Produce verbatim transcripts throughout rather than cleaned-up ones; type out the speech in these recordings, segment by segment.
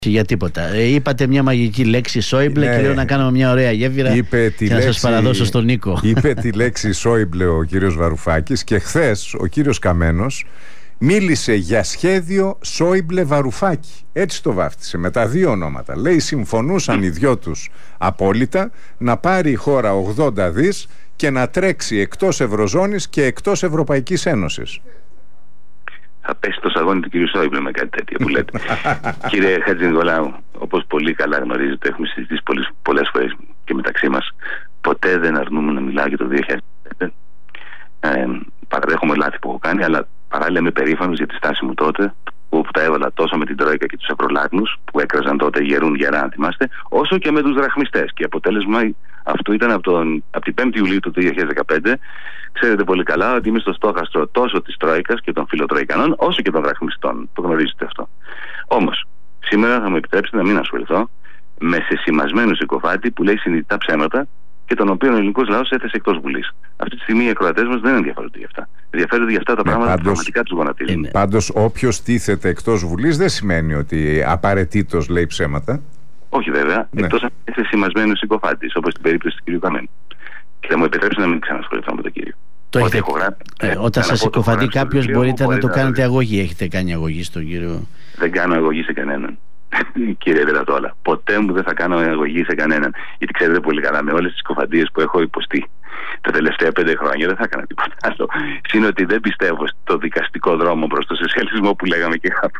Για τίποτα. Ε, είπατε μια μαγική λέξη Σόιμπλε, ναι, και λέω να κάνουμε μια ωραία γέφυρα είπε τη και λέξη, να σας παραδώσω στον Νίκο. Είπε τη λέξη Σόιμπλε ο κύριος Βαρουφάκης και χθες ο κύριος Καμένος μίλησε για σχέδιο Σόιμπλε Βαρουφάκη. Έτσι το βάφτισε, με τα δύο ονόματα. Λέει συμφωνούσαν οι δυο τους απόλυτα να πάρει η χώρα ογδόντα δις και να τρέξει εκτός Ευρωζώνης και εκτός Ευρωπαϊκής Ένωσης. Θα πέσει το σαγόνι του κύριου Σόιμπλε με κάτι τέτοιο που λέτε. Κύριε Χατζηνικολάου, όπως πολύ καλά γνωρίζετε, έχουμε συζητήσει πολλές, πολλές φορές και μεταξύ μας. Ποτέ δεν αρνούμε να μιλάω για το δύο χιλιάδες πέντε. Ε, παραδέχομαι λάθη που έχω κάνει, αλλά παράλληλα είμαι περήφανος για τη στάση μου τότε, που τα έβαλα τόσο με την Τρόικα και τους ευρωλάγνους που έκραζαν τότε γερούν γερά, αν θυμάστε, όσο και με τους δραχμιστές. Και αποτέλεσμα αυτού ήταν από, τον, από την πέμπτη Ιουλίου του δύο χιλιάδες δεκαπέντε. Ξέρετε πολύ καλά ότι είμαι στο στόχαστρο τόσο της Τρόικας και των φιλοτροικανών, όσο και των δραχμιστών. Το γνωρίζετε αυτό. Όμως, σήμερα θα μου επιτρέψετε να μην ασχοληθώ με σεσημασμένο συκοφάτη που λέει συνειδητά ψέματα και τον οποίο ο ελληνικός λαός έθεσε εκτός Βουλής. Αυτή τη στιγμή οι ακροατές μας δεν ενδιαφέρονται γι' αυτά. Ενδιαφέρονται για αυτά τα ναι, πράγματα που πραγματικά τους γονατίζουν. Πάντως, όποιος τίθεται εκτός Βουλής δεν σημαίνει ότι απαραίτητος λέει ψέματα. Όχι βέβαια, ναι. Εκτός αν είναι σεσημασμένο συκοφάτης, όπως στην περίπτωση του κ. Καμένου. Και θα μου επιτρέψει να μην ξανασχοληθώ με τον κύριο. Το έχετε, έχω γράψει, ε, όταν σας συκοφαντεί κάποιος μπορείτε να το κάνετε αγωγή. Έχετε κάνει αγωγή στον κύριο? Δεν κάνω αγωγή σε κανέναν. Κύριε Βελατόλα, ποτέ μου δεν θα κάνω αγωγή σε κανέναν. Γιατί ξέρετε πολύ καλά, με όλες τις συκοφαντίες που έχω υποστεί τα τελευταία πέντε χρόνια δεν θα έκανα τίποτα άλλο. Συν ότι δεν πιστεύω στο δικαστικό δρόμο προς το σοσιαλισμό που λέγαμε και κάπου.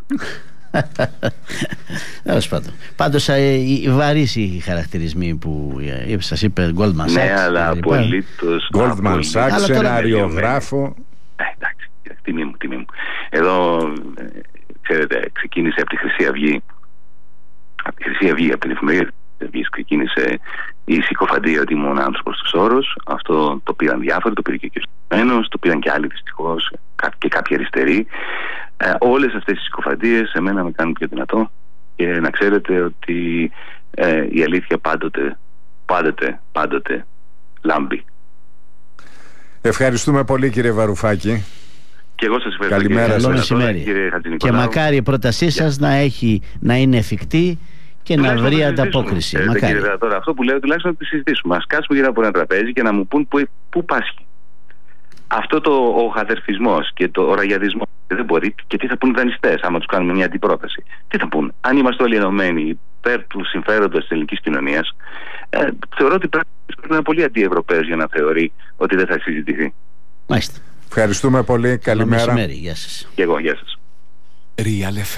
Πάντως βαρύς οι χαρακτηρισμοί που σας είπε Goldman Sachs. Ναι, αλλά απολύτως Goldman Sachs, σεναριογράφο. Εντάξει, τιμή μου, τιμή μου. Εδώ, ξέρετε, ξεκίνησε από τη Χρυσή Αυγή, από τη Χρυσή Αυγή, από την εφημερίδα της Αυγής ξεκίνησε η συκοφαντία ότι ήμουν άνθρωπος του όρους. Αυτό το πήραν διάφοροι, το πήρε και ο κ. Μένος, το πήραν και άλλοι δυστυχώς και κάποιοι αριστεροί. Ε, όλες αυτές οι συκοφαντίες εμένα με κάνουν πιο δυνατό και να ξέρετε ότι ε, η αλήθεια πάντοτε, πάντοτε, πάντοτε λάμπει. Ευχαριστούμε πολύ κύριε Βαρουφάκη. Και εγώ σας ευχαριστώ. Καλημέρα σας. Καλό μεσημέρι. Και μακάρι η πρότασή σας να, έχει, να είναι εφικτή και να βρει ανταπόκριση. Ε, κύριε Βελατόλα, αυτό που λέω τουλάχιστον να τη συζητήσουμε. Ας κάτσουμε γύρω από ένα τραπέζι και να μου πούν πού, πού πάσχει. Αυτό το ο χαδερφισμός και το ο ραγιαδισμός δεν μπορεί. Και τι θα πούν οι δανειστές άμα τους κάνουμε μια αντιπρόταση? Τι θα πούν? Αν είμαστε όλοι ενωμένοι υπέρ του συμφέροντος της ελληνικής κοινωνίας, ε, θεωρώ ότι πρέπει να είναι πολύ αντιευρωπαίος για να θεωρεί ότι δεν θα συζητηθεί. Μάλιστα. Ευχαριστούμε πολύ. Καλημέρα. Γεια σας. Και εγώ, γεια σας.